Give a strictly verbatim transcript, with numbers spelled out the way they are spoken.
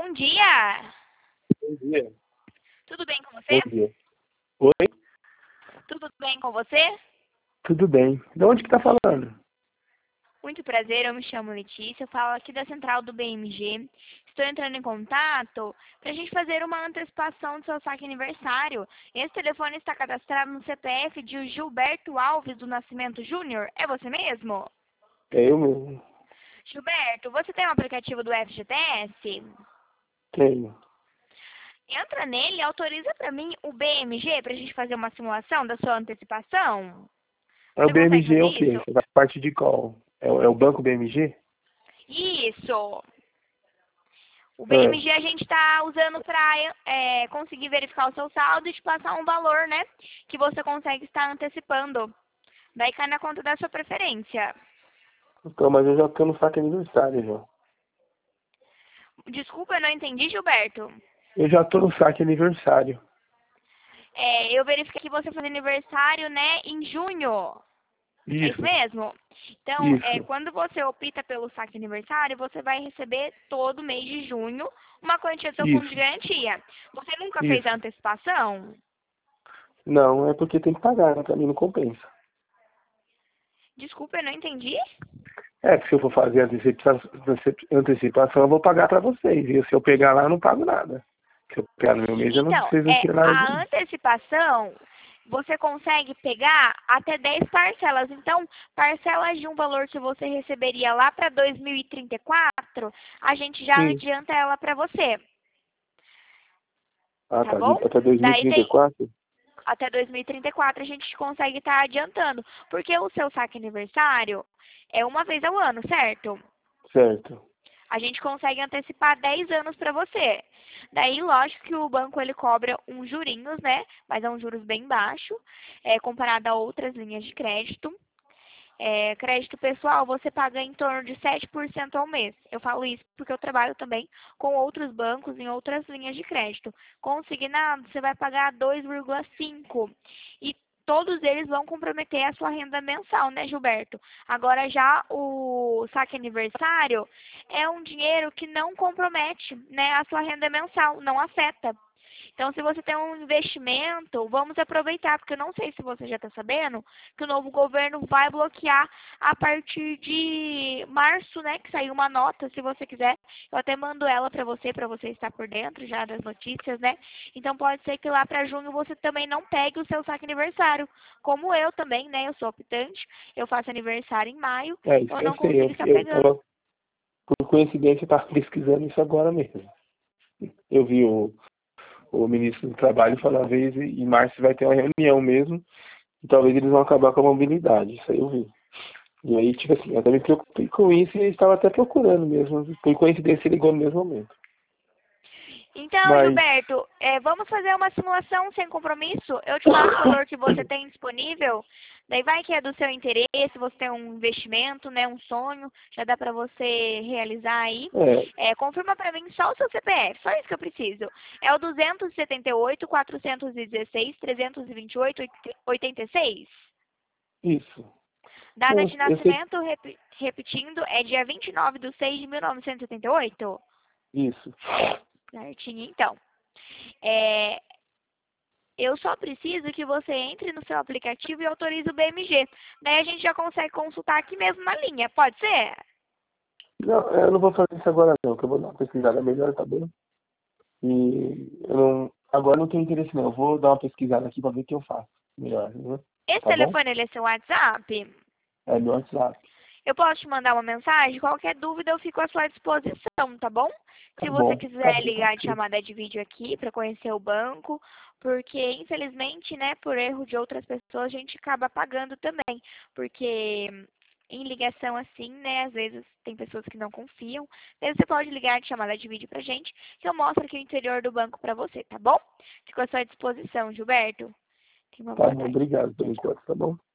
Bom dia! Bom dia. Tudo bem com Bom você? dia. Oi? Tudo bem com você? Tudo bem. De onde que tá falando? Muito prazer, eu me chamo Letícia, eu falo aqui da central do B M G. Estou entrando em contato para a gente fazer uma antecipação do seu saque aniversário. Esse telefone está cadastrado no C P F de Gilberto Alves do Nascimento Júnior. É você mesmo? É eu mesmo. Gilberto, você tem um aplicativo do F G T S? Tenho. Entra nele e autoriza para mim o B M G para a gente fazer uma simulação da sua antecipação. É o Você consegue B M G é fazer o quê? isso? Você faz parte de qual? É, o é o banco B M G? Isso! O É. B M G a gente está usando para é, conseguir verificar o seu saldo e te passar um valor, né? Que você consegue estar antecipando. Daí cai na conta da sua preferência. Então, mas eu já tô no saque aniversário já. Desculpa, eu não entendi, Gilberto. Eu já tô no saque aniversário. É, eu verifiquei que você faz aniversário, né, em junho. É isso Isso. mesmo? Então, é, Isso. quando você opta pelo saque aniversário, você vai receber todo mês de junho uma quantia do seu fundo de Isso. garantia. Você nunca fez a Isso. antecipação? Não, é porque tem que pagar, né? Pra mim não compensa. Desculpa, eu não entendi. É, que se eu for fazer a antecipa- antecipação, eu vou pagar pra vocês. E se eu pegar lá, eu não pago nada. Se eu pegar no meu mês, eu não, Então, vocês não é, tiram nada de a mim. antecipação, você consegue pegar até dez parcelas. Então, parcelas de um valor que você receberia lá para dois mil e trinta e quatro, a gente já Sim. adianta ela para você, Ah, tá tá. De- bom? Até Daí tem dois mil e trinta e quatro? até dois mil e trinta e quatro a gente consegue estar adiantando, porque o seu saque aniversário é uma vez ao ano, certo? Certo. A gente consegue antecipar dez anos para você. Daí, lógico que o banco ele cobra uns jurinhos, né? Mas é um juros bem baixo, é, comparado a outras linhas de crédito. É, crédito pessoal, você paga em torno de sete por cento ao mês. Eu falo isso porque eu trabalho também com outros bancos em outras linhas de crédito. Consignado, você vai pagar dois vírgula cinco por cento. E todos eles vão comprometer a sua renda mensal, né, Gilberto? Agora já o saque aniversário é um dinheiro que não compromete, né, a sua renda mensal, não afeta. Então, se você tem um investimento, vamos aproveitar, porque eu não sei se você já está sabendo que o novo governo vai bloquear a partir de março, né? Que saiu uma nota, se você quiser. Eu até mando ela para você, para você estar por dentro já das notícias, né? Então, pode ser que lá para junho você também não pegue o seu saque aniversário. Como eu também, né? Eu sou optante, eu faço aniversário em maio, É, isso eu eu não sei. consigo Eu, estar eu pegando. tava, por coincidência, eu tava pesquisando isso agora mesmo. Eu vi o, o ministro do Trabalho falar, uma vez, em março vai ter uma reunião mesmo, e talvez eles vão acabar com a mobilidade. Isso aí eu vi. E aí, tipo assim, eu até me preocupei com isso e estava até procurando mesmo. Por coincidência, ele ligou no mesmo momento. Então, Mas, Gilberto, é, vamos fazer uma simulação sem compromisso? Eu te passo o valor que você tem disponível, daí vai que é do seu interesse, você tem um investimento, né, um sonho, já dá para você realizar aí. é, É, confirma para mim só o seu C P F, só isso que eu preciso. É o duzentos e setenta e oito, quatrocentos e dezesseis, trezentos e vinte e oito, oitenta e seis. isso. Data Não, de eu sei, nascimento, rep- repetindo, é dia vinte e nove de seis de mil novecentos e setenta e oito. isso. Certinho, então. É, eu só preciso que você entre no seu aplicativo e autorize o B M G. Daí a gente já consegue consultar aqui mesmo na linha, pode ser? Não, eu não vou fazer isso agora não, que eu vou dar uma pesquisada melhor, tá bom? E eu não, agora não tenho interesse não. Eu vou dar uma pesquisada aqui para ver o que eu faço melhor, né? Esse Tá bom? telefone ele é seu WhatsApp? É meu WhatsApp. Eu posso te mandar uma mensagem? Qualquer dúvida eu fico à sua disposição, tá bom? Tá Se você bom, tá quiser bom, ligar de ok. chamada de vídeo aqui para conhecer o banco, porque infelizmente, né, por erro de outras pessoas, a gente acaba pagando também, porque em ligação assim, né, às vezes tem pessoas que não confiam. Daí você pode ligar de chamada de vídeo pra gente, que eu mostro aqui o interior do banco pra você, tá bom? Fico à sua disposição, Gilberto. Tenha uma Tá boa bom, tarde. obrigado pelo enquanto, tá bom?